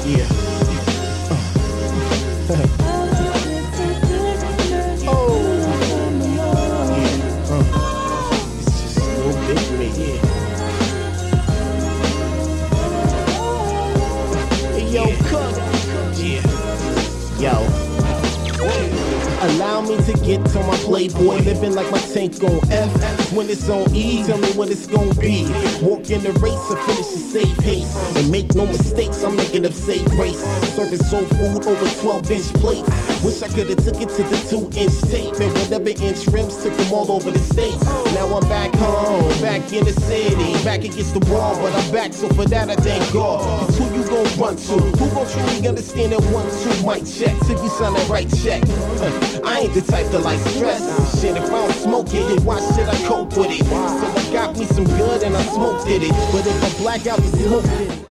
Yeah. Oh. Yeah. It's just a little bit of me. Yeah. Hey, yo, cook. Yeah. Yo. Allow me to get to my Playboy, living like my tank on F. When it's on E, tell me what it's gon' be. Walk in the race and finish the safe pace. And make no mistakes, I'm making a safe race. Serving soul food over 12-inch plates. Wish I could've took it to the 2-inch tape. And whatever inch rims took them all over the state. Now I'm back home, back in the city. Back against the wall, but I'm back, so for that I thank God. Cause who you gon' run to? Who gon' truly understand that 1-2 mic check? Till you sign that right check. I ain't the type to like stress. Shit, if I don't smoke it, then why should I cope with it? So I got me some good and I smoked it. But if I black out, the smoke it.